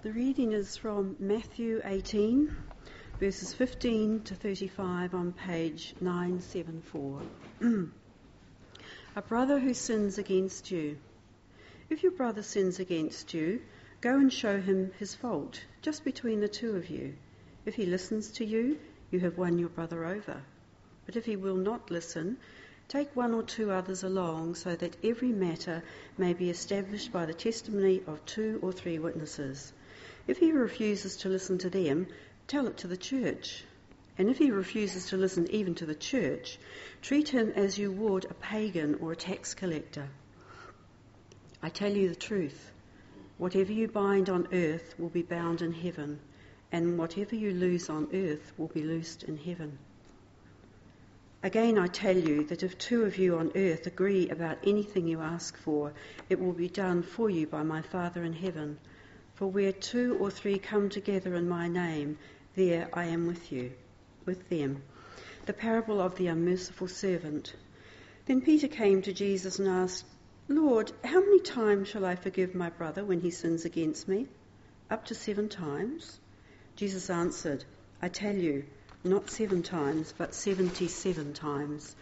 The reading is from Matthew 18, verses 15 to 35 on page 974. A brother who sins against you. If your brother sins against you, go and show him his fault, just between the two of you. If he listens to you, you have won your brother over. But if he will not listen, take one or two others along, so that every matter may be established by the testimony of 2 or 3 witnesses. If he refuses to listen to them, tell it to the church. And if he refuses to listen even to the church, treat him as you would a pagan or a tax collector. I tell you the truth, whatever you bind on earth will be bound in heaven, and whatever you loose on earth will be loosed in heaven. Again, I tell you that if 2 of you on earth agree about anything you ask for, it will be done for you by my Father in heaven. For where 2 or 3 come together in my name, there I am with them. The parable of the unmerciful servant. Then Peter came to Jesus and asked, Lord, how many times shall I forgive my brother when he sins against me? Up to 7 times? Jesus answered, I tell you, not 7 times, but 77 times.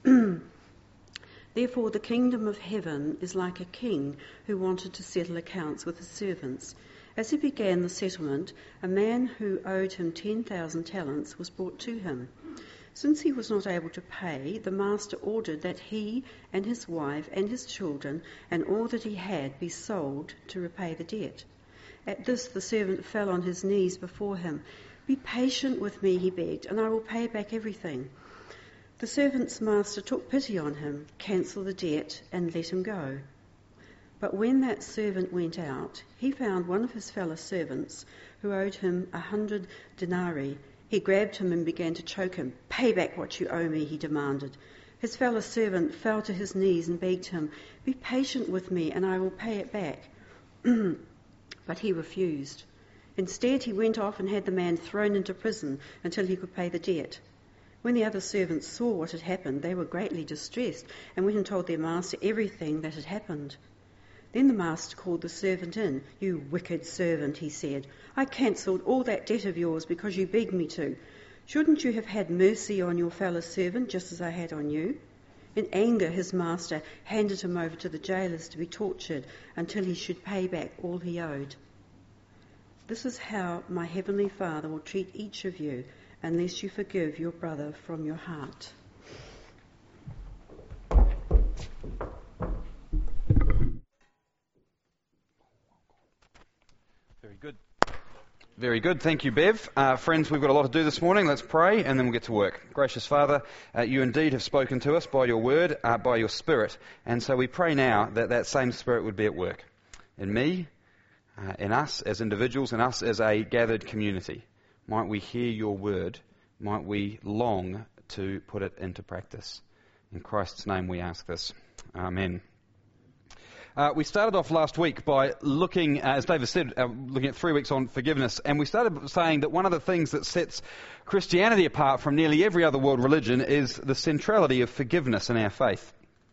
Therefore the kingdom of heaven is like a king who wanted to settle accounts with his servants. As he began the settlement, a man who owed him 10,000 talents was brought to him. Since he was not able to pay, the master ordered that he and his wife and his children and all that he had be sold to repay the debt. At this the servant fell on his knees before him. Be patient with me, he begged, and I will pay back everything. The servant's master took pity on him, cancelled the debt, and let him go. But when that servant went out, he found one of his fellow servants who owed him 100 denarii. He grabbed him and began to choke him. Pay back what you owe me, he demanded. His fellow servant fell to his knees and begged him, be patient with me and I will pay it back. But he refused. Instead, he went off and had the man thrown into prison until he could pay the debt. When the other servants saw what had happened, they were greatly distressed and went and told their master everything that had happened. Then the master called the servant in. You wicked servant, he said. I cancelled all that debt of yours because you begged me to. Shouldn't you have had mercy on your fellow servant just as I had on you? In anger, his master handed him over to the jailers to be tortured until he should pay back all he owed. This is how my heavenly Father will treat each of you unless you forgive your brother from your heart. Very good. Thank you, Bev. Friends, we've got a lot to do this morning. Let's pray and then we'll get to work. Gracious Father, you indeed have spoken to us by your word, by your Spirit. And so we pray now that that same Spirit would be at work in me, in us as individuals, in us as a gathered community. Might we hear your word? Might we long to put it into practice? In Christ's name we ask this. Amen. We started off last week by looking, as David said, looking at 3 weeks on forgiveness, and we started saying that one of the things that sets Christianity apart from nearly every other world religion is the centrality of forgiveness in our faith.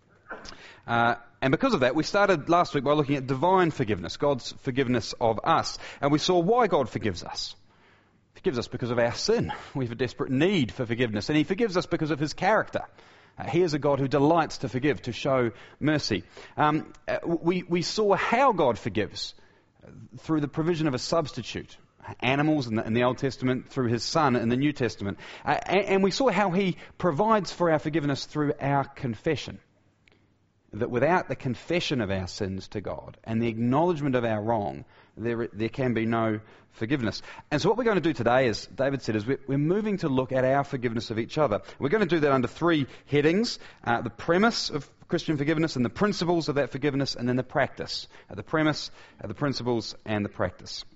And because of that, we started last week by looking at divine forgiveness, God's forgiveness of us, and we saw why God forgives us. He forgives us because of our sin. We have a desperate need for forgiveness, and he forgives us because of his character. He is a God who delights to forgive, to show mercy. We saw how God forgives through the provision of a substitute, animals in the Old Testament, through his Son in the New Testament. And we saw how he provides for our forgiveness through our confession. That without the confession of our sins to God and the acknowledgement of our wrong, there can be no forgiveness. And so what we're going to do today, as David said, is we're moving to look at our forgiveness of each other. We're going to do that under 3 headings: the premise of Christian forgiveness and the principles of that forgiveness, and then the practice. The premise, the principles, and the practice.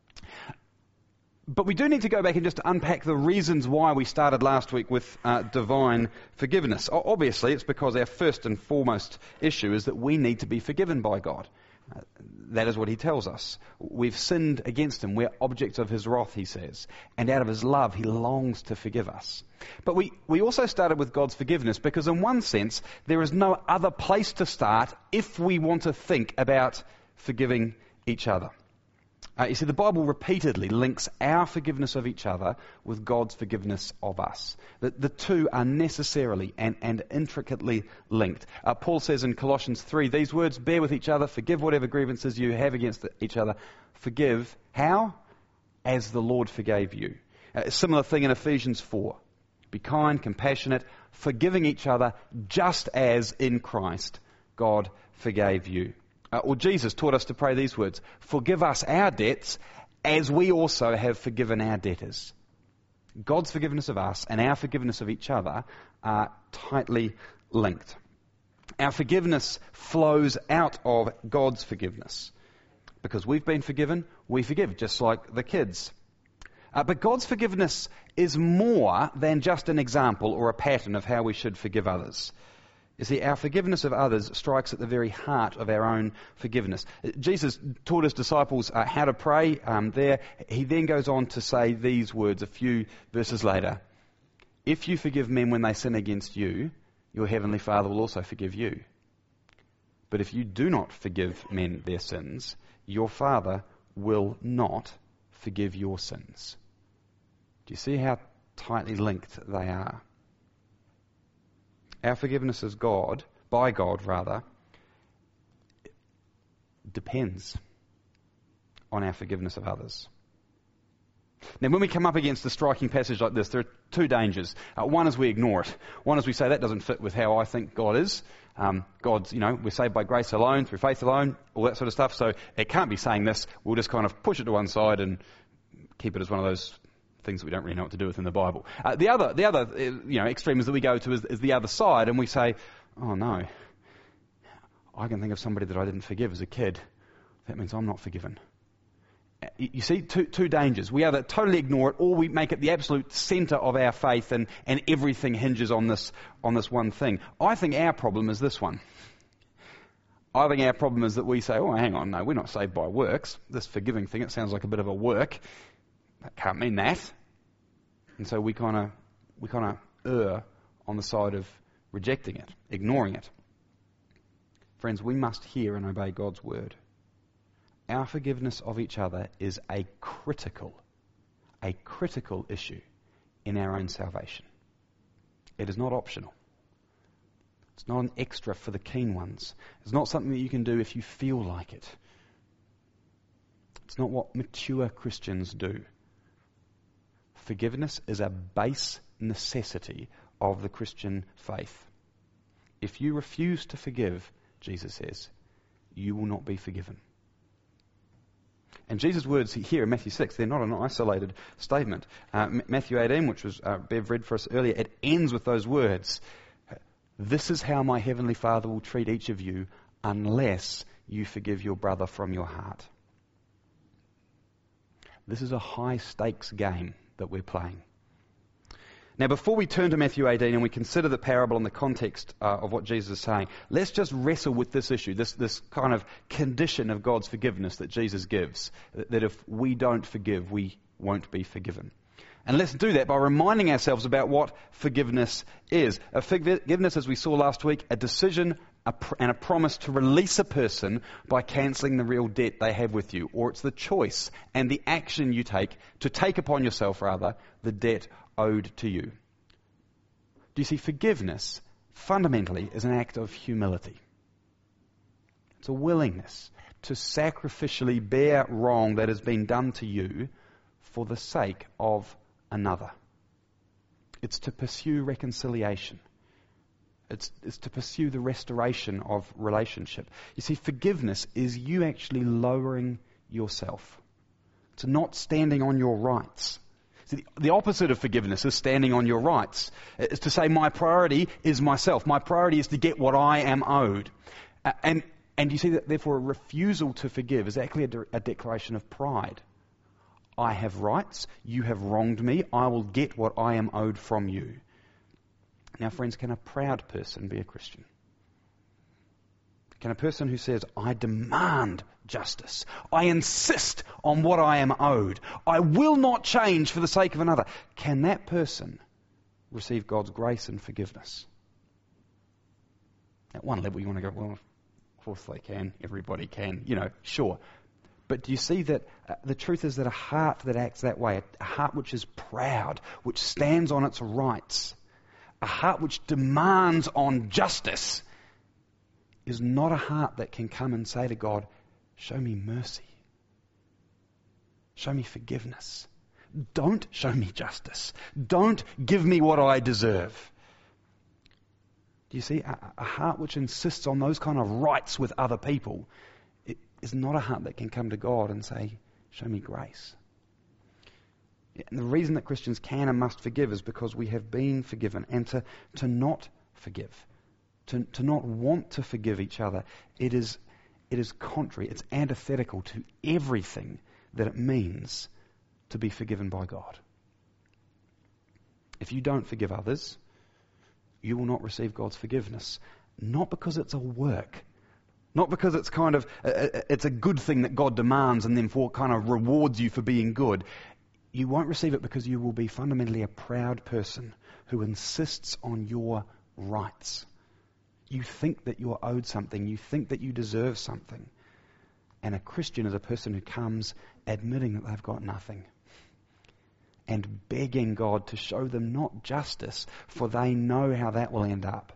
But we do need to go back and just unpack the reasons why we started last week with divine forgiveness. Obviously, it's because our first and foremost issue is that we need to be forgiven by God. That is what he tells us. We've sinned against him. We're objects of his wrath, he says. And out of his love, he longs to forgive us. But we also started with God's forgiveness because in one sense, there is no other place to start if we want to think about forgiving each other. You see, the Bible repeatedly links our forgiveness of each other with God's forgiveness of us. The two are necessarily and intricately linked. Paul says in Colossians 3, these words, bear with each other, forgive whatever grievances you have against each other. Forgive, how? As the Lord forgave you. A similar thing in Ephesians 4. Be kind, compassionate, forgiving each other just as in Christ God forgave you. Or Jesus taught us to pray these words, forgive us our debts as we also have forgiven our debtors. God's forgiveness of us and our forgiveness of each other are tightly linked. Our forgiveness flows out of God's forgiveness. Because we've been forgiven, we forgive, just like the kids. But God's forgiveness is more than just an example or a pattern of how we should forgive others. You see, our forgiveness of others strikes at the very heart of our own forgiveness. Jesus taught his disciples how to pray there. He then goes on to say these words a few verses later. If you forgive men when they sin against you, your heavenly Father will also forgive you. But if you do not forgive men their sins, your Father will not forgive your sins. Do you see how tightly linked they are? Our forgiveness as by God, depends on our forgiveness of others. Now, when we come up against a striking passage like this, there are two dangers. One is we ignore it. One is we say, that doesn't fit with how I think God is. God's, we're saved by grace alone, through faith alone, all that sort of stuff. So it can't be saying this. We'll just kind of push it to one side and keep it as one of those things that we don't really know what to do with in the Bible. The other extreme is that we go to is the other side, and we say, oh no, I can think of somebody that I didn't forgive as a kid. That means I'm not forgiven. You see, two dangers. We either totally ignore it, or we make it the absolute centre of our faith, and everything hinges on this one thing. I think our problem is this one. I think our problem is that we say, oh, hang on, no, we're not saved by works. This forgiving thing, it sounds like a bit of a work. That can't mean that. And so we kind of err on the side of rejecting it, ignoring it. Friends, we must hear and obey God's word. Our forgiveness of each other is a critical issue in our own salvation. It is not optional. It's not an extra for the keen ones. It's not something that you can do if you feel like it. It's not what mature Christians do. Forgiveness is a base necessity of the Christian faith. If you refuse to forgive, Jesus says, you will not be forgiven. And Jesus' words here in Matthew 6, they're not an isolated statement. Matthew 18, which was Bev read for us earlier, it ends with those words. This is how my heavenly Father will treat each of you unless you forgive your brother from your heart. This is a high stakes game that we're playing. Now, before we turn to Matthew 18 and we consider the parable in the context of what Jesus is saying, let's just wrestle with this issue, this kind of condition of God's forgiveness that Jesus gives, that if we don't forgive, we won't be forgiven. And let's do that by reminding ourselves about what forgiveness is. Forgiveness, as we saw last week, a decision and a promise to release a person by cancelling the real debt they have with you. Or it's the choice and the action you take to take upon yourself, the debt owed to you. Do you see, forgiveness fundamentally is an act of humility. It's a willingness to sacrificially bear wrong that has been done to you for the sake of another. It's to pursue reconciliation. It's to pursue the restoration of relationship. You see, forgiveness is you actually lowering yourself. It's not standing on your rights. See, the opposite of forgiveness is standing on your rights. It's to say my priority is myself. My priority is to get what I am owed. And you see that therefore a refusal to forgive is actually a declaration of pride. I have rights. You have wronged me. I will get what I am owed from you. Now, friends, can a proud person be a Christian? Can a person who says, I demand justice, I insist on what I am owed, I will not change for the sake of another, can that person receive God's grace and forgiveness? At one level you want to go, well, of course they can, everybody can, sure. But do you see that the truth is that a heart that acts that way, a heart which is proud, which stands on its rights, a heart which demands on justice, is not a heart that can come and say to God, show me mercy. Show me forgiveness. Don't show me justice. Don't give me what I deserve. Do you see? A heart which insists on those kind of rights with other people is not a heart that can come to God and say, show me grace. And the reason that Christians can and must forgive is because we have been forgiven. And to not forgive, to not want to forgive each other, it is contrary, it's antithetical to everything that it means to be forgiven by God. If you don't forgive others, you will not receive God's forgiveness. Not because it's a work, not because it's kind of it's a good thing that God demands and therefore kind of rewards you for being good. You won't receive it because you will be fundamentally a proud person who insists on your rights. You think that you're owed something. You think that you deserve something. And a Christian is a person who comes admitting that they've got nothing and begging God to show them not justice, for they know how that will end up.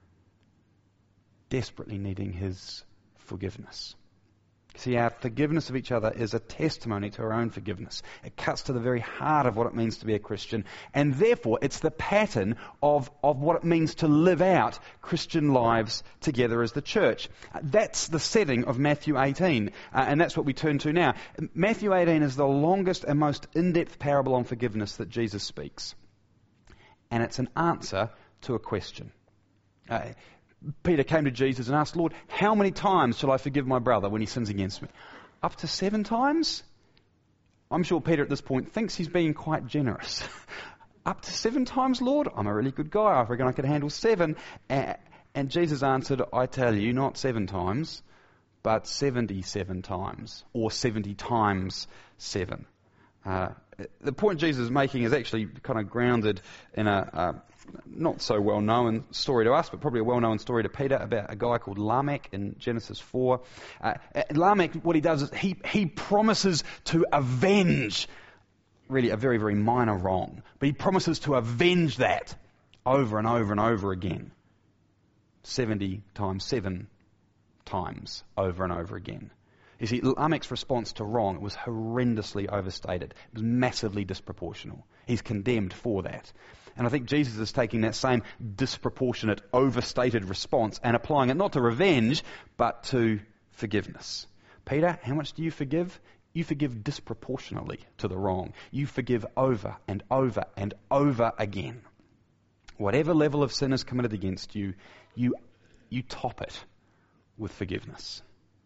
Desperately needing His forgiveness. See, our forgiveness of each other is a testimony to our own forgiveness. It cuts to the very heart of what it means to be a Christian, and therefore it's the pattern of what it means to live out Christian lives together as the church. That's the setting of Matthew 18, and that's what we turn to now. Matthew 18 is the longest and most in-depth parable on forgiveness that Jesus speaks, and it's an answer to a question. Peter came to Jesus and asked, Lord, how many times shall I forgive my brother when he sins against me? Up to 7 times? I'm sure Peter at this point thinks he's being quite generous. Up to 7 times, Lord? I'm a really good guy. I reckon I could handle 7. And Jesus answered, I tell you, not 7 times, but 77 times, or 70 times 7. The point Jesus is making is actually kind of grounded in a not so well-known story to us, but probably a well-known story to Peter about a guy called Lamech in Genesis 4. Lamech, what he does is he promises to avenge really a very, very minor wrong, but he promises to avenge that over and over and over again. 70 times 7 times over and over again. You see, Lamech's response to wrong was horrendously overstated. It was massively disproportional. He's condemned for that. And I think Jesus is taking that same disproportionate, overstated response and applying it not to revenge, but to forgiveness. Peter, how much do you forgive? You forgive disproportionately to the wrong. You forgive over and over and over again. Whatever level of sin is committed against you, you top it with forgiveness.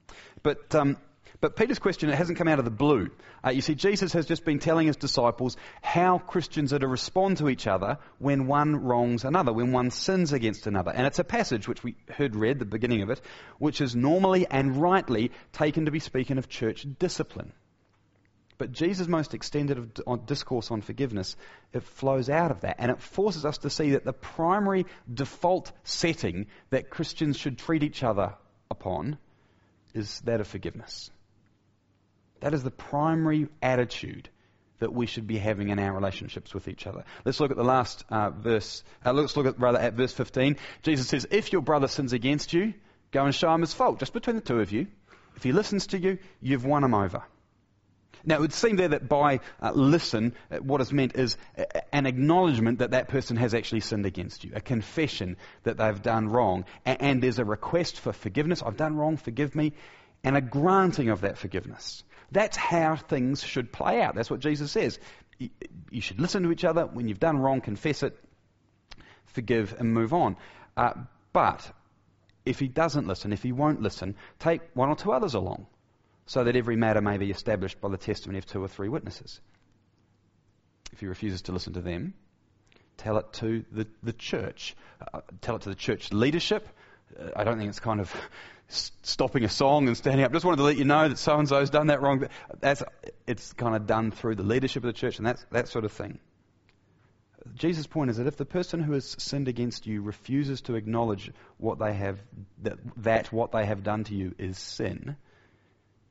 But Peter's question, it hasn't come out of the blue. You see, Jesus has just been telling his disciples how Christians are to respond to each other when one wrongs another, when one sins against another. And it's a passage which we heard read, the beginning of it, which is normally and rightly taken to be speaking of church discipline. But Jesus' most extended discourse on forgiveness, it flows out of that. And it forces us to see that the primary default setting that Christians should treat each other upon is that of forgiveness. That is the primary attitude that we should be having in our relationships with each other. Let's look at the last verse. Let's look at verse 15. Jesus says, if your brother sins against you, go and show him his fault, just between the two of you. If he listens to you, you've won him over. Now, it would seem there that by listen, what is meant is an acknowledgement that that person has actually sinned against you, a confession that they've done wrong, and there's a request for forgiveness. I've done wrong, forgive me, and a granting of that forgiveness. That's how things should play out. That's what Jesus says. You should listen to each other. When you've done wrong, confess it, forgive, and move on. But if he doesn't listen, if he won't listen, take 1 or 2 others along, so that every matter may be established by the testimony of 2 or 3 witnesses. If he refuses to listen to them, tell it to the church. Tell it to the church leadership. I don't think it's kind of stopping a song and standing up. Just wanted to let you know that so-and-so's done that wrong. It's kind of done through the leadership of the church and that sort of thing. Jesus' point is that if the person who has sinned against you refuses to acknowledge what they have, that what they have done to you is sin,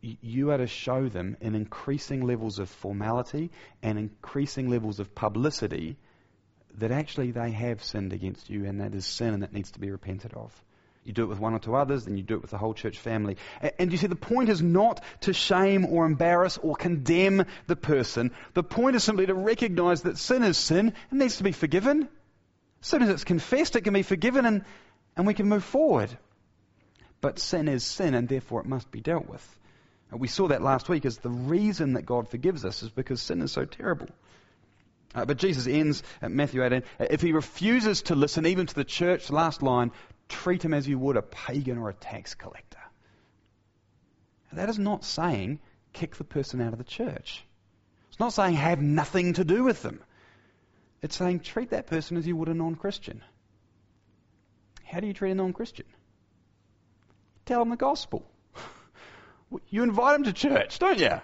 you are to show them in increasing levels of formality and increasing levels of publicity that actually they have sinned against you, and that is sin and that needs to be repented of. You do it with one or two others, then you do it with the whole church family. And you see, the point is not to shame or embarrass or condemn the person. The point is simply to recognize that sin is sin and needs to be forgiven. As soon as it's confessed, it can be forgiven and we can move forward. But sin is sin, and therefore it must be dealt with. We saw that last week as the reason that God forgives us is because sin is so terrible. But Jesus ends at Matthew 18, if he refuses to listen even to the church, last line, treat him as you would a pagan or a tax collector. That is not saying kick the person out of the church. It's not saying have nothing to do with them. It's saying treat that person as you would a non-Christian. How do you treat a non-Christian? Tell them the gospel. You invite them to church, don't you?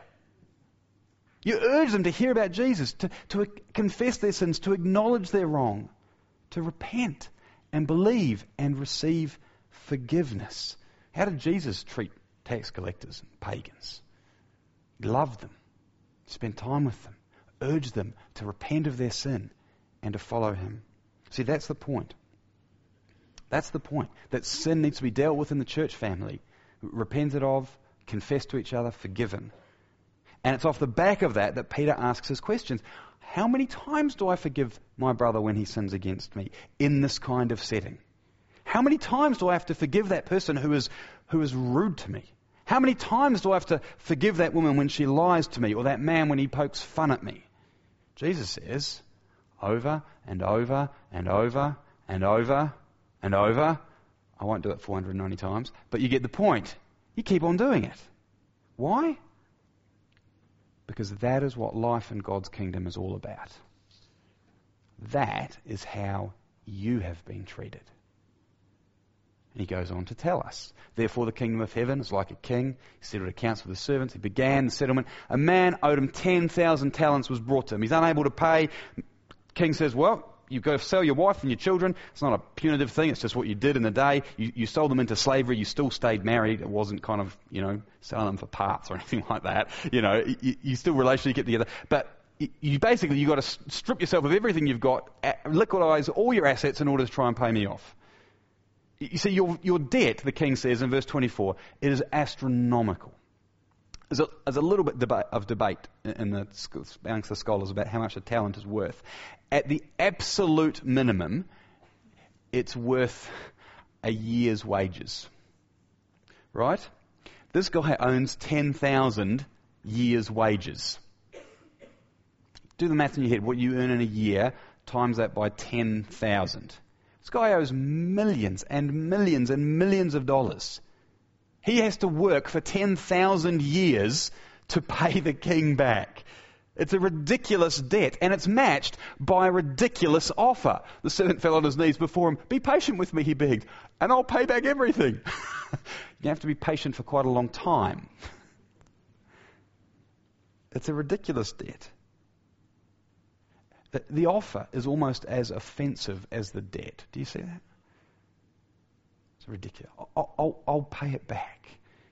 You urge them to hear about Jesus, to confess their sins, to acknowledge their wrong, to repent and believe and receive forgiveness. How did Jesus treat tax collectors and pagans? He loved them, spent time with them, urged them to repent of their sin and to follow him. See, that's the point. That's the point, that sin needs to be dealt with in the church family, repented of, confessed to each other, forgiven. And it's off the back of that Peter asks his questions. How many times do I forgive my brother when he sins against me in this kind of setting? How many times do I have to forgive that person who is rude to me? How many times do I have to forgive that woman when she lies to me, or that man when he pokes fun at me? Jesus says, over and over and over and over and over. I won't do it 490 times, but you get the point. You keep on doing it. Why? Because that is what life in God's kingdom is all about. That is how you have been treated. And he goes on to tell us. Therefore the kingdom of heaven is like a king. He settled accounts with his servants. He began the settlement. A man owed him 10,000 talents was brought to him. He's unable to pay. King says, well, you've got to sell your wife and your children. It's not a punitive thing. It's just what you did in the day. You sold them into slavery. You still stayed married. It wasn't kind of, selling them for parts or anything like that. You still relationally get together. But you've got to strip yourself of everything you've got, liquidize all your assets in order to try and pay me off. You see, your debt, the king says in verse 24, it is astronomical. There's a little bit of debate amongst the scholars about how much a talent is worth. At the absolute minimum, it's worth a year's wages. Right? This guy owns 10,000 years' wages. Do the math in your head. What you earn in a year, times that by 10,000. This guy owes millions and millions and millions of dollars. He has to work for 10,000 years to pay the king back. It's a ridiculous debt, and it's matched by a ridiculous offer. The servant fell on his knees before him. Be patient with me, he begged, and I'll pay back everything. You have to be patient for quite a long time. It's a ridiculous debt. The offer is almost as offensive as the debt. Do you see that? It's ridiculous. I'll pay it back.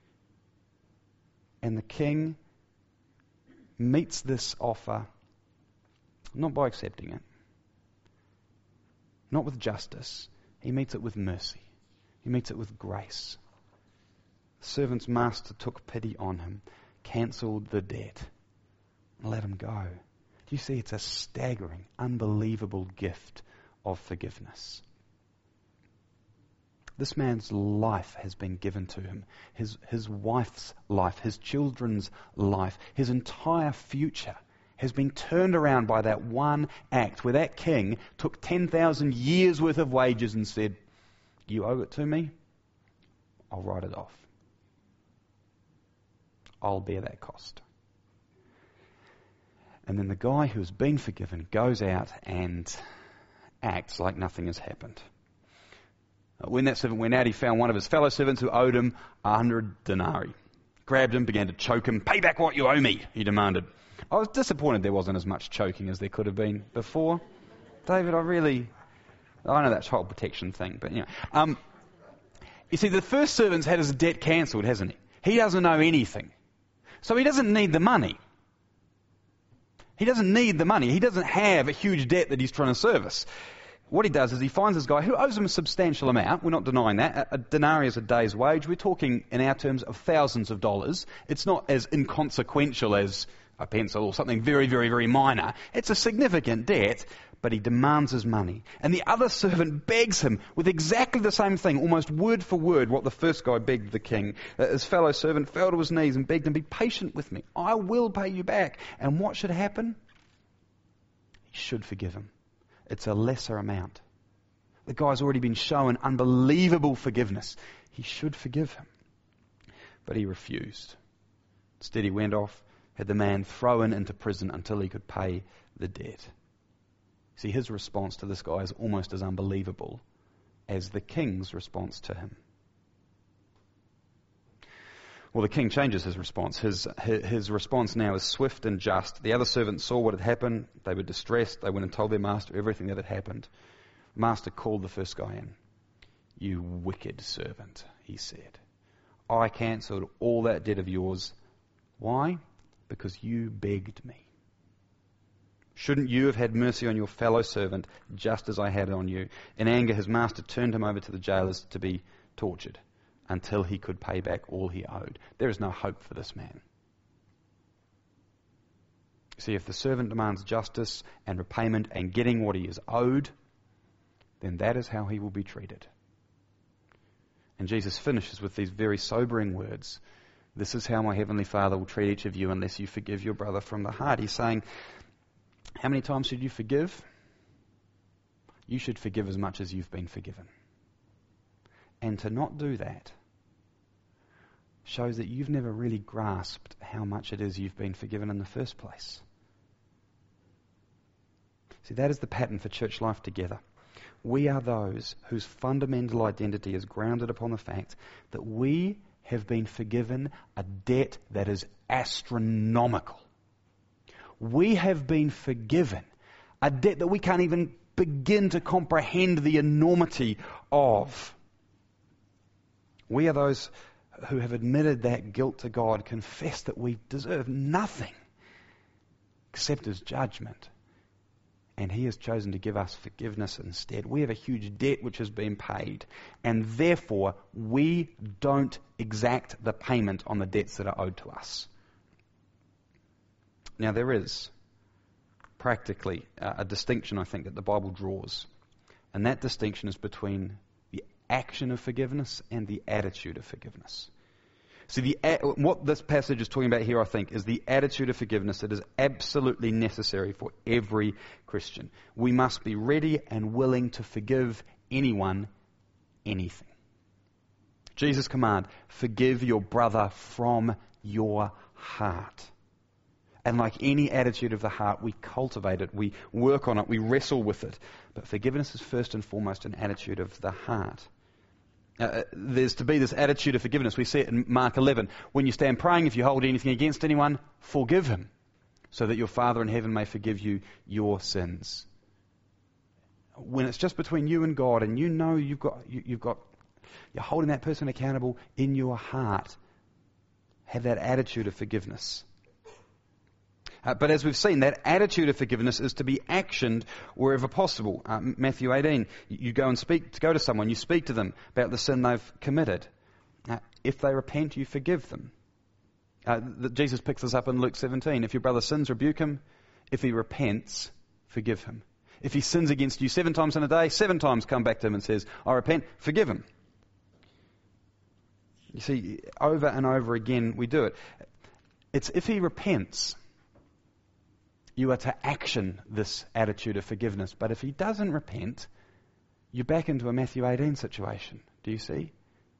And the king meets this offer not by accepting it, not with justice. He meets it with mercy. He meets it with grace. The servant's master took pity on him, cancelled the debt, and let him go. Do you see? It's a staggering, unbelievable gift of forgiveness. This man's life has been given to him. His wife's life, his children's life, his entire future has been turned around by that one act where that king took 10,000 years worth of wages and said, you owe it to me, I'll write it off. I'll bear that cost. And then the guy who's been forgiven goes out and acts like nothing has happened. When that servant went out, he found one of his fellow servants who owed him 100 denarii. Grabbed him, began to choke him. Pay back what you owe me, he demanded. I was disappointed there wasn't as much choking as there could have been before. David, I know that child protection thing, but you see, the first servant's had his debt cancelled, hasn't he? He doesn't know anything. So he doesn't need the money. He doesn't need the money. He doesn't have a huge debt that he's trying to service. What he does is he finds this guy who owes him a substantial amount. We're not denying that. A denarii is a day's wage. We're talking, in our terms, of thousands of dollars. It's not as inconsequential as a pencil or something very, very, very minor. It's a significant debt, but he demands his money. And the other servant begs him with exactly the same thing, almost word for word, what the first guy begged the king. His fellow servant fell to his knees and begged him, "Be patient with me. I will pay you back." And what should happen? He should forgive him. It's a lesser amount. The guy's already been shown unbelievable forgiveness. He should forgive him. But he refused. Instead, he went off, had the man thrown into prison until he could pay the debt. See, his response to this guy is almost as unbelievable as the king's response to him. Well, the king changes his response. His response now is swift and just. The other servants saw what had happened. They were distressed. They went and told their master everything that had happened. The master called the first guy in. "You wicked servant," he said. "I cancelled all that debt of yours. Why? Because you begged me. Shouldn't you have had mercy on your fellow servant just as I had on you?" In anger, his master turned him over to the jailers to be tortured until he could pay back all he owed. There is no hope for this man. See, if the servant demands justice and repayment and getting what he is owed, then that is how he will be treated. And Jesus finishes with these very sobering words. "This is how my heavenly Father will treat each of you unless you forgive your brother from the heart." He's saying, how many times should you forgive? You should forgive as much as you've been forgiven. And to not do that shows that you've never really grasped how much it is you've been forgiven in the first place. See, that is the pattern for church life together. We are those whose fundamental identity is grounded upon the fact that we have been forgiven a debt that is astronomical. We have been forgiven a debt that we can't even begin to comprehend the enormity of. We are those who have admitted that guilt to God, confessed that we deserve nothing except His judgment. And He has chosen to give us forgiveness instead. We have a huge debt which has been paid. And therefore, we don't exact the payment on the debts that are owed to us. Now, there is practically a distinction, I think, that the Bible draws. And that distinction is between the action of forgiveness and the attitude of forgiveness. See, what this passage is talking about here, I think, is the attitude of forgiveness that is absolutely necessary for every Christian. We must be ready and willing to forgive anyone, anything. Jesus' command, forgive your brother from your heart. And like any attitude of the heart, we cultivate it, we work on it, we wrestle with it. But forgiveness is first and foremost an attitude of the heart. There's to be this attitude of forgiveness. We see it in Mark 11. When you stand praying, if you hold anything against anyone, forgive him, so that your Father in heaven may forgive you your sins. When it's just between you and God, and you know you're holding that person accountable in your heart, have that attitude of forgiveness. But as we've seen, that attitude of forgiveness is to be actioned wherever possible. Matthew 18, you go to someone, you speak to them about the sin they've committed. If they repent, you forgive them. Jesus picks this up in Luke 17. If your brother sins, rebuke him. If he repents, forgive him. If he sins against you 7 times in a day, 7 times come back to him and says, I repent, forgive him. You see, over and over again we do it. It's if he repents, you are to action this attitude of forgiveness. But if he doesn't repent, you're back into a Matthew 18 situation. Do you see?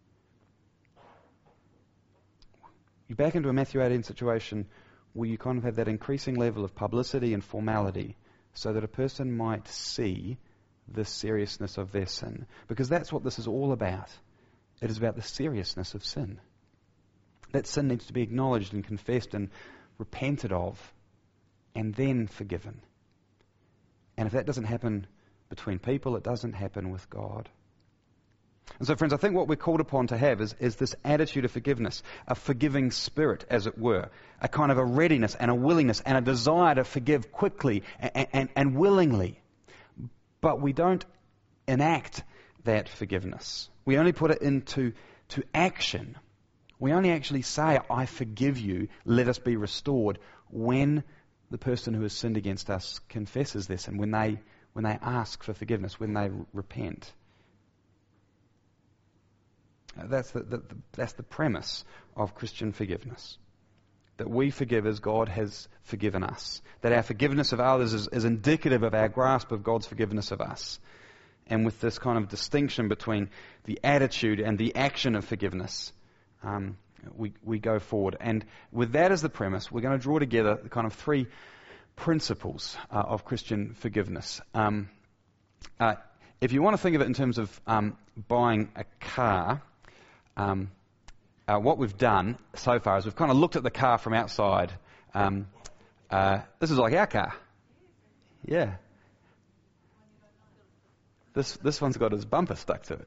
You're back into a Matthew 18 situation where you kind of have that increasing level of publicity and formality so that a person might see the seriousness of their sin. Because that's what this is all about. It is about the seriousness of sin. That sin needs to be acknowledged and confessed and repented of, and then forgiven. And if that doesn't happen between people, it doesn't happen with God. And so, friends, I think what we're called upon to have is this attitude of forgiveness, a forgiving spirit, as it were, a kind of a readiness and a willingness and a desire to forgive quickly and willingly. But we don't enact that forgiveness. We only put it into action. We only actually say, I forgive you, let us be restored, when the person who has sinned against us confesses this and when they ask for forgiveness, when they repent. That's the premise of Christian forgiveness. That we forgive as God has forgiven us. That our forgiveness of others is indicative of our grasp of God's forgiveness of us. And with this kind of distinction between the attitude and the action of forgiveness, we go forward. And with that as the premise, we're going to draw together the kind of three principles of Christian forgiveness. If you want to think of it in terms of buying a car, what we've done so far is we've kind of looked at the car from outside. This is like our car. Yeah. This one's got his bumper stuck to it.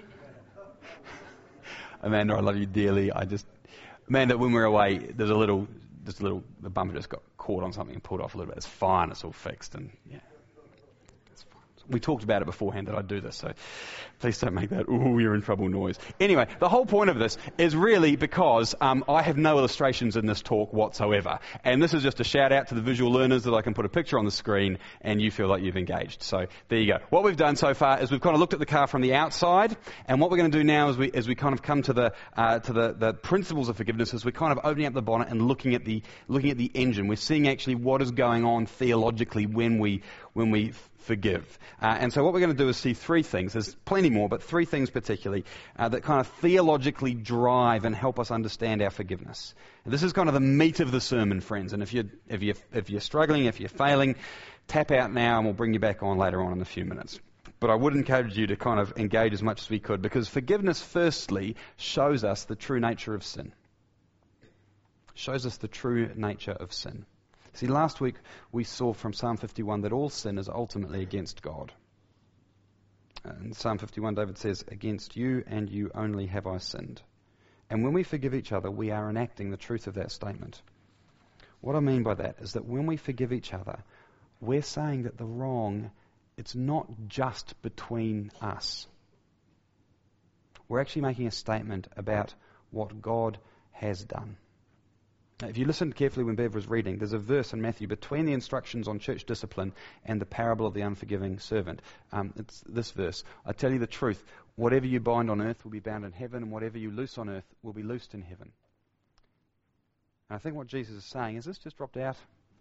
Amanda, I love you dearly. Amanda, when we're away, the bumper just got caught on something and pulled off a little bit. It's fine. It's all fixed, and yeah. We talked about it beforehand that I'd do this, so please don't make that, ooh, you're in trouble noise. Anyway, the whole point of this is really because I have no illustrations in this talk whatsoever. And this is just a shout out to the visual learners that I can put a picture on the screen and you feel like you've engaged. So there you go. What we've done so far is we've kind of looked at the car from the outside, and what we're going to do now is we kind of come to the principles of forgiveness, is we're kind of opening up the bonnet and looking at the engine. We're seeing actually what is going on theologically when we forgive. And so what we're going to do is see three things. There's plenty more, but three things particularly that kind of theologically drive and help us understand our forgiveness. And this is kind of the meat of the sermon, friends. And if you're struggling, if you're failing, tap out now and we'll bring you back on later on in a few minutes. But I would encourage you to kind of engage as much as we could, because forgiveness firstly shows us the true nature of sin. Shows us the true nature of sin. See, last week we saw from Psalm 51 that all sin is ultimately against God. In Psalm 51, David says, "Against you and you only have I sinned." And when we forgive each other, we are enacting the truth of that statement. What I mean by that is that when we forgive each other, we're saying that the wrong, it's not just between us. We're actually making a statement about what God has done. If you listened carefully when Bev was reading, there's a verse in Matthew between the instructions on church discipline and the parable of the unforgiving servant. It's this verse. I tell you the truth, whatever you bind on earth will be bound in heaven, and whatever you loose on earth will be loosed in heaven. And I think what Jesus is saying, is this just dropped out?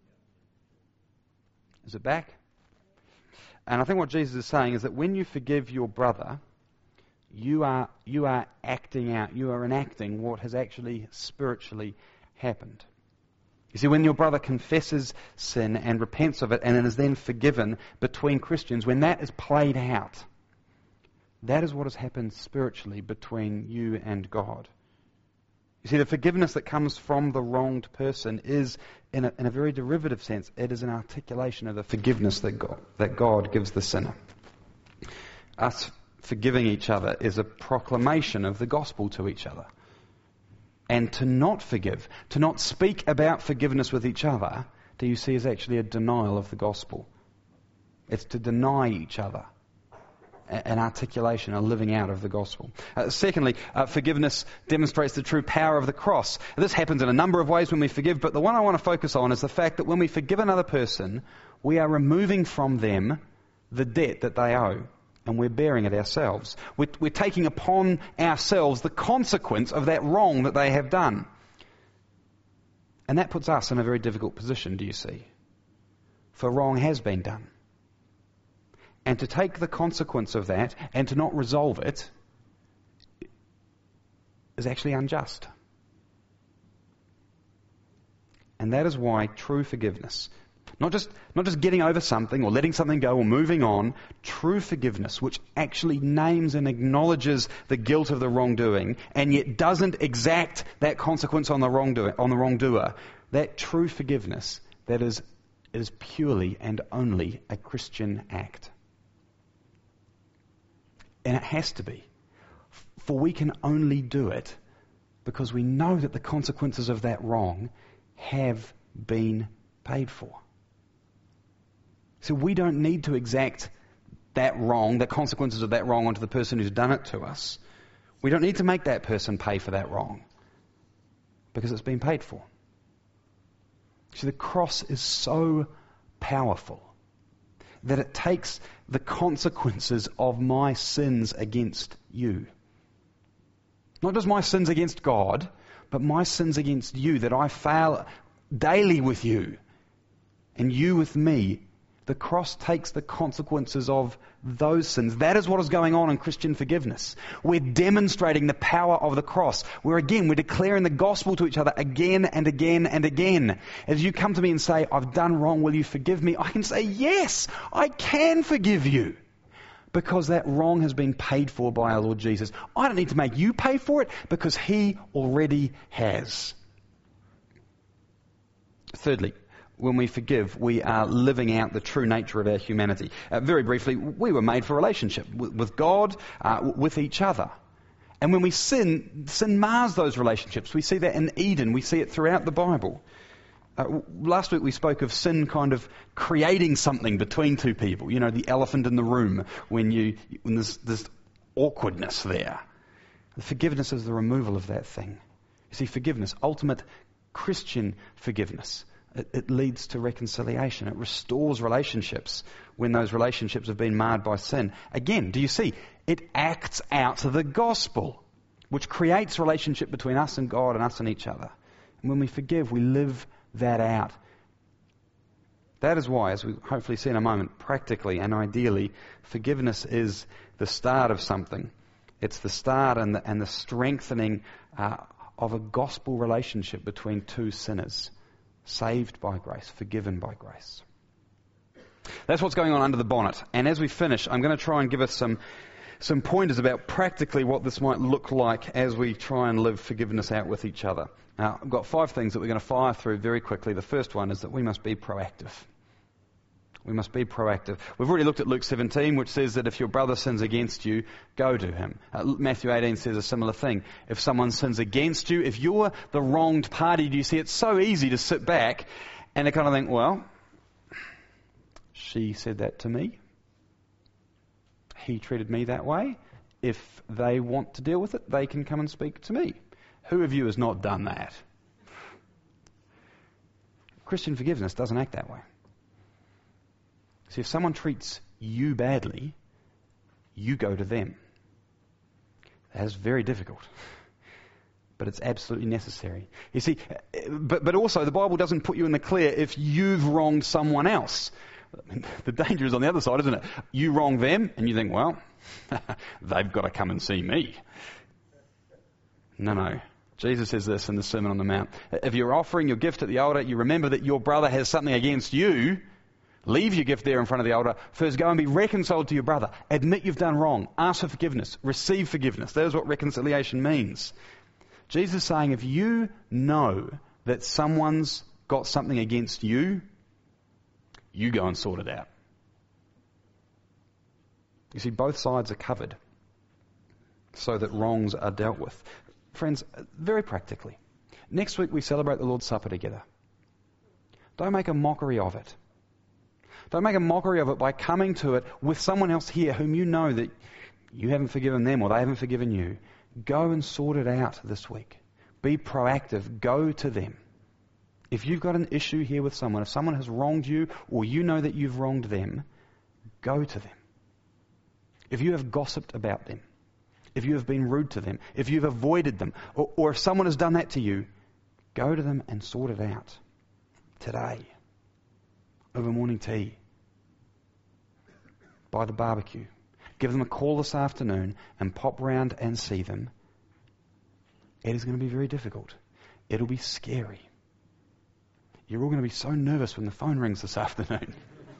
Is it back? And I think what Jesus is saying is that when you forgive your brother, you are acting out, you are enacting what has actually spiritually happened. You see, when your brother confesses sin and repents of it and is then forgiven between Christians, when that is played out, that is what has happened spiritually between you and God. You see, the forgiveness that comes from the wronged person is, in a very derivative sense, it is an articulation of the forgiveness that God gives the sinner. Us forgiving each other is a proclamation of the gospel to each other. And to not forgive, to not speak about forgiveness with each other, do you see, is actually a denial of the gospel. It's to deny each other an articulation, a living out of the gospel. Secondly, forgiveness demonstrates the true power of the cross. This happens in a number of ways when we forgive, but the one I want to focus on is the fact that when we forgive another person, we are removing from them the debt that they owe. And we're bearing it ourselves. We're taking upon ourselves the consequence of that wrong that they have done. And that puts us in a very difficult position, do you see? For wrong has been done. And to take the consequence of that and to not resolve it is actually unjust. And that is why true forgiveness, not just getting over something or letting something go or moving on, true forgiveness, which actually names and acknowledges the guilt of the wrongdoing and yet doesn't exact that consequence on the wrongdoer, that true forgiveness, that is purely and only a Christian act. And it has to be. For we can only do it because we know that the consequences of that wrong have been paid for. So we don't need to exact that wrong, the consequences of that wrong onto the person who's done it to us. We don't need to make that person pay for that wrong because it's been paid for. See, the cross is so powerful that it takes the consequences of my sins against you. Not just my sins against God, but my sins against you, that I fail daily with you and you with me. The cross takes the consequences of those sins. That is what is going on in Christian forgiveness. We're demonstrating the power of the cross. We're declaring the gospel to each other again and again and again. As you come to me and say, I've done wrong, will you forgive me? I can say, yes, I can forgive you. Because that wrong has been paid for by our Lord Jesus. I don't need to make you pay for it because He already has. Thirdly, when we forgive, we are living out the true nature of our humanity. Very briefly, we were made for relationship with God, with each other. And when we sin mars those relationships. We see that in Eden. We see it throughout the Bible. Last week we spoke of sin kind of creating something between two people. You know, the elephant in the room when there's this awkwardness there. The forgiveness is the removal of that thing. You see, forgiveness, ultimate Christian forgiveness, it leads to reconciliation. It restores relationships when those relationships have been marred by sin. Again, do you see? It acts out the gospel, which creates relationship between us and God and us and each other. And when we forgive, we live that out. That is why, as we hopefully see in a moment, practically and ideally, forgiveness is the start of something. It's the start and the strengthening of a gospel relationship between two sinners. Saved by grace, forgiven by grace. That's what's going on under the bonnet. And as we finish, I'm going to try and give us some pointers about practically what this might look like as we try and live forgiveness out with each other. Now, I've got 5 things that we're going to fire through very quickly. The first one is that we must be proactive. We must be proactive. We've already looked at Luke 17, which says that if your brother sins against you, go to him. Matthew 18 says a similar thing. If someone sins against you, if you're the wronged party, do you see it's so easy to sit back and to kind of think, well, she said that to me. He treated me that way. If they want to deal with it, they can come and speak to me. Who of you has not done that? Christian forgiveness doesn't act that way. See, if someone treats you badly, you go to them. That is very difficult. But it's absolutely necessary. You see, but also the Bible doesn't put you in the clear if you've wronged someone else. The danger is on the other side, isn't it? You wrong them and you think, well, they've got to come and see me. No. Jesus says this in the Sermon on the Mount. If you're offering your gift at the altar, you remember that your brother has something against you. Leave your gift there in front of the altar. First, go and be reconciled to your brother. Admit you've done wrong. Ask for forgiveness. Receive forgiveness. That is what reconciliation means. Jesus is saying if you know that someone's got something against you, you go and sort it out. You see, both sides are covered so that wrongs are dealt with. Friends, very practically, next week we celebrate the Lord's Supper together. Don't make a mockery of it. Don't make a mockery of it by coming to it with someone else here whom you know that you haven't forgiven them or they haven't forgiven you. Go and sort it out this week. Be proactive. Go to them. If you've got an issue here with someone, if someone has wronged you or you know that you've wronged them, go to them. If you have gossiped about them, if you have been rude to them, if you've avoided them, or if someone has done that to you, go to them and sort it out today, over morning tea, by the barbecue. Give them a call this afternoon and pop round and see them. It is going to be very difficult. It'll be scary. You're all going to be so nervous when the phone rings this afternoon.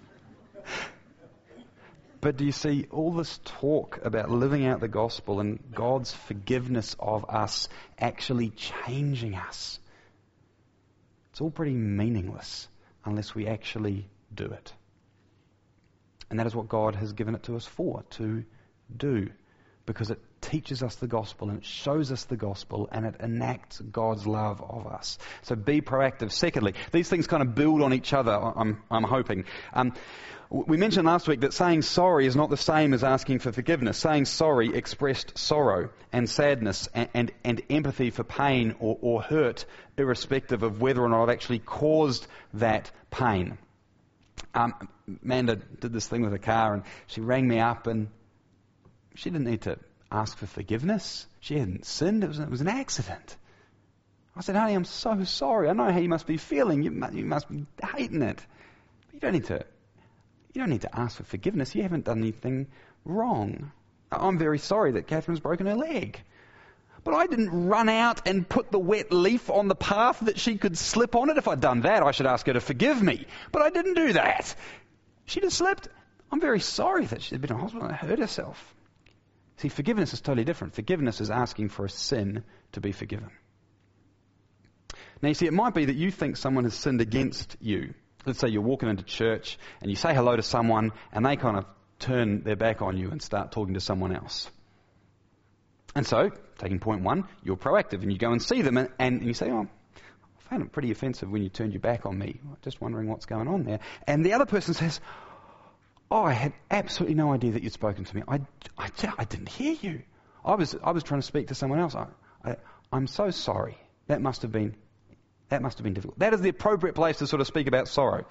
But do you see all this talk about living out the gospel and God's forgiveness of us actually changing us? It's all pretty meaningless unless we actually do it. And that is what God has given it to us for, to do, because it teaches us the gospel and it shows us the gospel and it enacts God's love of us. So be proactive. Secondly, these things kind of build on each other, I'm hoping. We mentioned last week that saying sorry is not the same as asking for forgiveness. Saying sorry expressed sorrow and sadness and empathy for pain or hurt, irrespective of whether or not I've actually caused that pain. Amanda did this thing with her car and she rang me up and she didn't need to ask for forgiveness. She hadn't sinned. It was an accident. I said, honey, I'm so sorry. I know how you must be feeling. You must be hating it. But you don't need to ask for forgiveness. You haven't done anything wrong. I'm very sorry that Catherine's broken her leg. But I didn't run out and put the wet leaf on the path that she could slip on it. If I'd done that, I should ask her to forgive me. But I didn't do that. She just slipped. I'm very sorry that she'd been in hospital and hurt herself. See, forgiveness is totally different. Forgiveness is asking for a sin to be forgiven. Now, you see, it might be that you think someone has sinned against you. Let's say you're walking into church and you say hello to someone and they kind of turn their back on you and start talking to someone else. And so, taking point one, you're proactive and you go and see them and you say, oh, I found it pretty offensive when you turned your back on me. Just wondering what's going on there. And the other person says, oh, I had absolutely no idea that you'd spoken to me. I didn't hear you. I was trying to speak to someone else. I'm so sorry. That must have been difficult. That is the appropriate place to sort of speak about sorrow.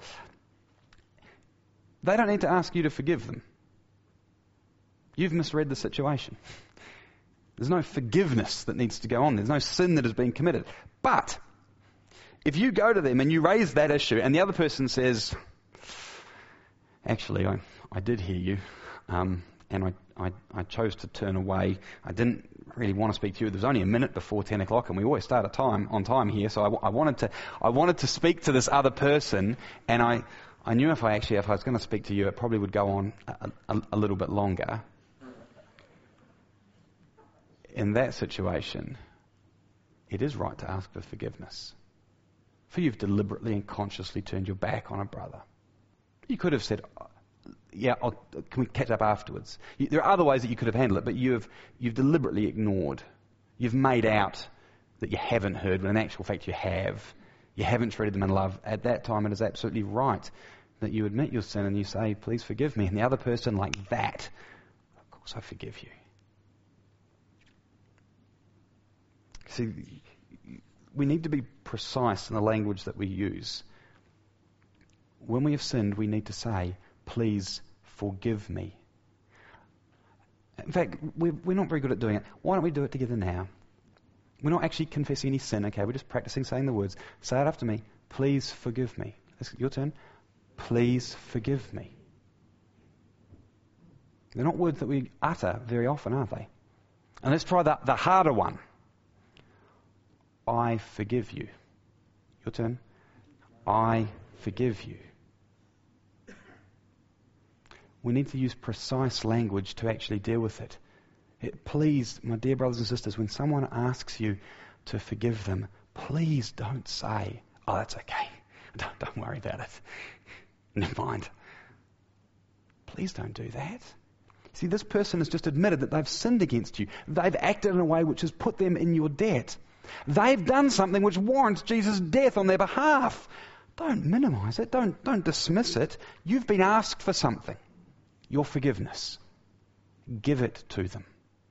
They don't need to ask you to forgive them. You've misread the situation. There's no forgiveness that needs to go on. There's no sin that has been committed. But if you go to them and you raise that issue and the other person says, actually, I did hear you, and I chose to turn away. I didn't really want to speak to you. There was only a minute before 10 o'clock, and we always start on time here, so I wanted to speak to this other person, and I knew if I was going to speak to you, it probably would go on a little bit longer. In that situation, it is right to ask for forgiveness. For you've deliberately and consciously turned your back on a brother. You could have said, yeah, can we catch up afterwards? There are other ways that you could have handled it, but you've deliberately ignored. You've made out that you haven't heard, when in actual fact you have. You haven't treated them in love. At that time, it is absolutely right that you admit your sin and you say, please forgive me. And the other person, like that, of course I forgive you. See, we need to be precise in the language that we use. When we have sinned, we need to say, please forgive me. In fact, we're not very good at doing it. Why don't we do it together now? We're not actually confessing any sin, okay? We're just practicing saying the words. Say it after me. Please forgive me. It's your turn. Please forgive me. They're not words that we utter very often, are they? And let's try the harder one. I forgive you. Your turn. I forgive you. We need to use precise language to actually deal with it. Please, my dear brothers and sisters, when someone asks you to forgive them, please don't say, oh, that's okay. Don't worry about it. Never mind. Please don't do that. See, this person has just admitted that they've sinned against you. They've acted in a way which has put them in your debt. They've done something which warrants Jesus' death on their behalf. Don't minimize it. Don't dismiss it. You've been asked for something. Your forgiveness. Give it to them.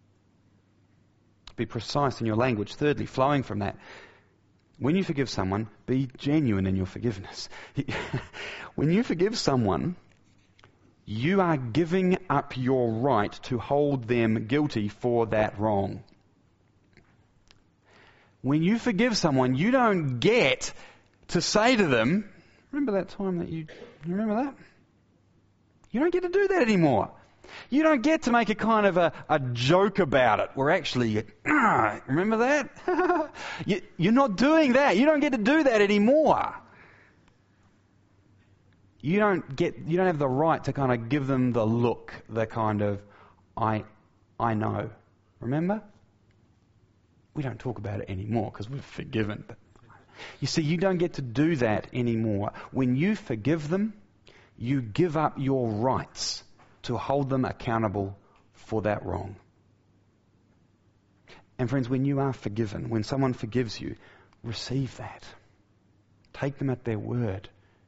Be precise in your language. Thirdly, flowing from that, when you forgive someone, be genuine in your forgiveness. When you forgive someone, you are giving up your right to hold them guilty for that wrong. When you forgive someone, you don't get to say to them, remember that time that you remember that? You don't get to do that anymore. You don't get to make a kind of a joke about it. We're actually, remember that? You're not doing that. You don't get to do that anymore. You don't have the right to kind of give them the look, the kind of, I know. Remember? We don't talk about it anymore because we're forgiven. But you see, you don't get to do that anymore. When you forgive them, you give up your rights to hold them accountable for that wrong. And friends, when you are forgiven, when someone forgives you, receive that. Take them at their word.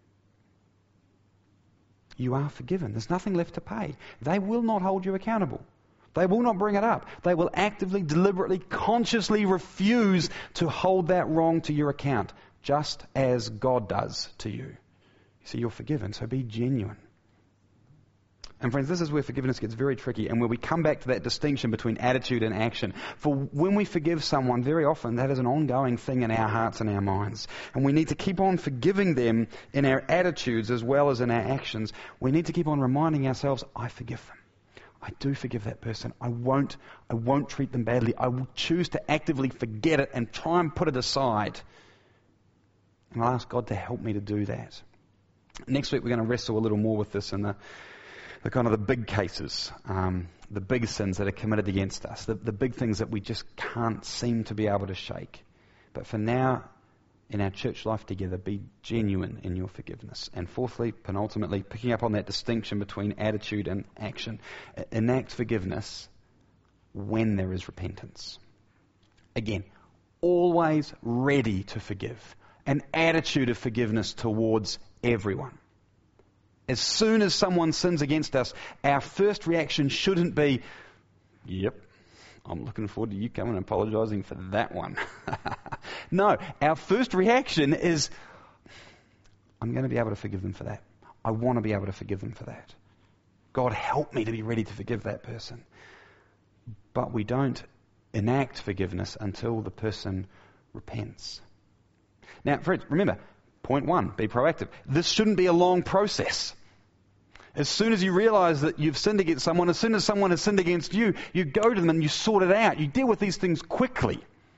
You are forgiven. There's nothing left to pay. They will not hold you accountable. They will not bring it up. They will actively, deliberately, consciously refuse to hold that wrong to your account, just as God does to you. See, you're forgiven, so be genuine. And friends, this is where forgiveness gets very tricky and where we come back to that distinction between attitude and action. For when we forgive someone, very often that is an ongoing thing in our hearts and our minds. And we need to keep on forgiving them in our attitudes as well as in our actions. We need to keep on reminding ourselves, I forgive them. I do forgive that person. I won't treat them badly. I will choose to actively forget it and try and put it aside. And I'll ask God to help me to do that. Next week we're going to wrestle a little more with this in the kind of the big cases, the big sins that are committed against us, the big things that we just can't seem to be able to shake. But for now, in our church life together, be genuine in your forgiveness. And fourthly, penultimately, picking up on that distinction between attitude and action, enact forgiveness when there is repentance. Again, always ready to forgive. An attitude of forgiveness towards everyone. As soon as someone sins against us, our first reaction shouldn't be, yep, I'm looking forward to you coming and apologising for that one. No, our first reaction is, I'm going to be able to forgive them for that. I want to be able to forgive them for that. God, help me to be ready to forgive that person. But we don't enact forgiveness until the person repents. Now, friends, remember, point one, be proactive. This shouldn't be a long process. As soon as you realize that you've sinned against someone, as soon as someone has sinned against you, you go to them and you sort it out. You deal with these things quickly.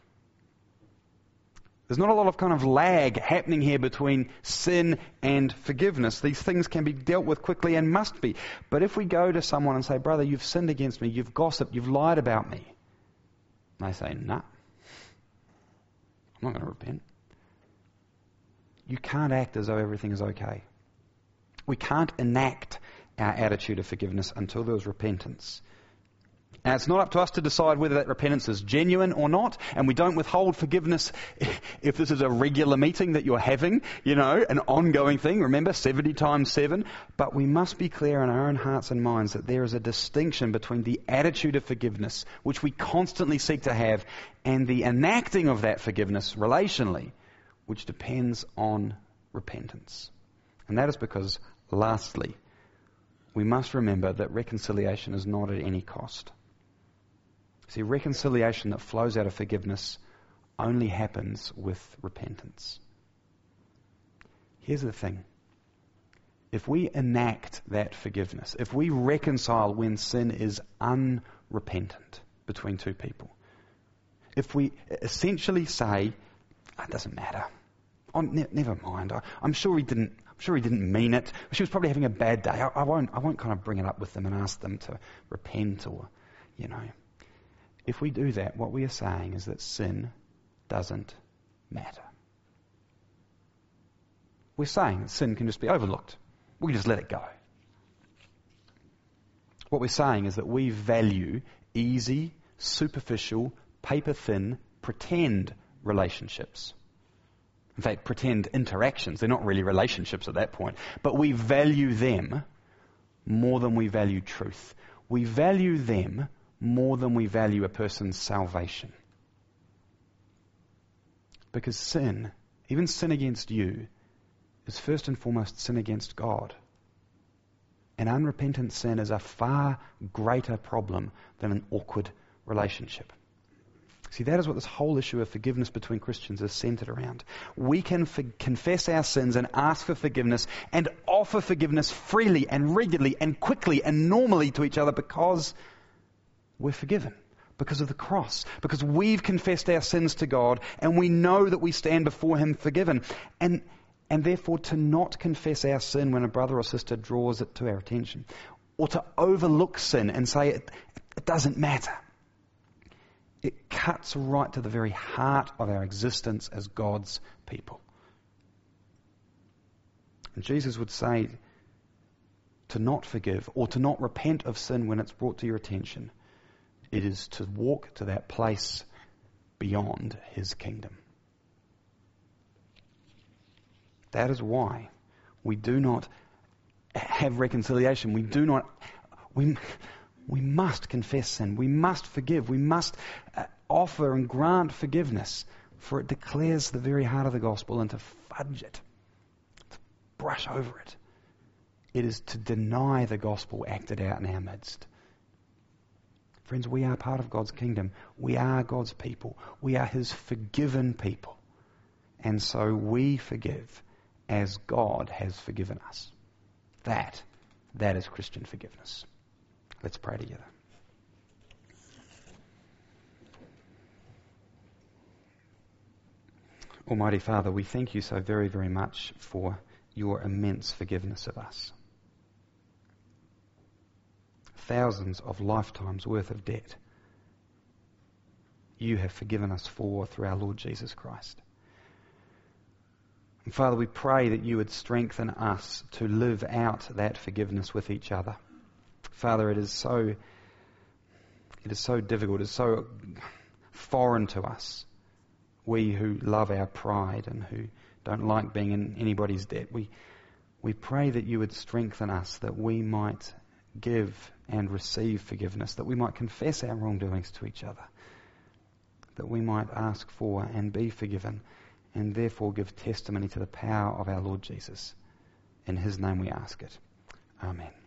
There's not a lot of kind of lag happening here between sin and forgiveness. These things can be dealt with quickly and must be. But if we go to someone and say, brother, you've sinned against me, you've gossiped, you've lied about me. And they say, nah, I'm not going to repent. You can't act as though everything is okay. We can't enact our attitude of forgiveness until there's repentance. Now, it's not up to us to decide whether that repentance is genuine or not, and we don't withhold forgiveness if this is a regular meeting that you're having, an ongoing thing. Remember, 70 times 7. But we must be clear in our own hearts and minds that there is a distinction between the attitude of forgiveness, which we constantly seek to have, and the enacting of that forgiveness relationally, which depends on repentance. And that is because, lastly, we must remember that reconciliation is not at any cost. See, reconciliation that flows out of forgiveness only happens with repentance. Here's the thing. If we enact that forgiveness, if we reconcile when sin is unrepentant between two people, if we essentially say, it doesn't matter, never mind, I'm sure he didn't mean it. She was probably having a bad day. I won't kind of bring it up with them and ask them to repent or. If we do that, what we are saying is that sin doesn't matter. We're saying that sin can just be overlooked. We can just let it go. What we're saying is that we value easy, superficial, paper-thin, pretend relationships. In fact, pretend interactions. They're not really relationships at that point. But we value them more than we value truth. We value them more than we value a person's salvation. Because sin, even sin against you, is first and foremost sin against God. And unrepentant sin is a far greater problem than an awkward relationship. See, that is what this whole issue of forgiveness between Christians is centered around. We can confess our sins and ask for forgiveness and offer forgiveness freely and regularly and quickly and normally to each other because we're forgiven, because of the cross, because we've confessed our sins to God and we know that we stand before Him forgiven. And therefore to not confess our sin when a brother or sister draws it to our attention, or to overlook sin and say it doesn't matter. It cuts right to the very heart of our existence as God's people. And Jesus would say to not forgive or to not repent of sin when it's brought to your attention, it is to walk to that place beyond his kingdom. That is why we do not have reconciliation. We must confess sin. We must forgive. We must offer and grant forgiveness, for it declares the very heart of the gospel, and to fudge it, to brush over it, it is to deny the gospel acted out in our midst. Friends, we are part of God's kingdom. We are God's people. We are his forgiven people. And so we forgive as God has forgiven us. That is Christian forgiveness. Let's pray together. Almighty Father, we thank you so very, very much for your immense forgiveness of us. Thousands of lifetimes worth of debt you have forgiven us for through our Lord Jesus Christ. And Father, we pray that you would strengthen us to live out that forgiveness with each other. Father, it is so difficult, it is so foreign to us. We who love our pride and who don't like being in anybody's debt, we pray that you would strengthen us, that we might give and receive forgiveness, that we might confess our wrongdoings to each other, that we might ask for and be forgiven, and therefore give testimony to the power of our Lord Jesus. In his name we ask it. Amen.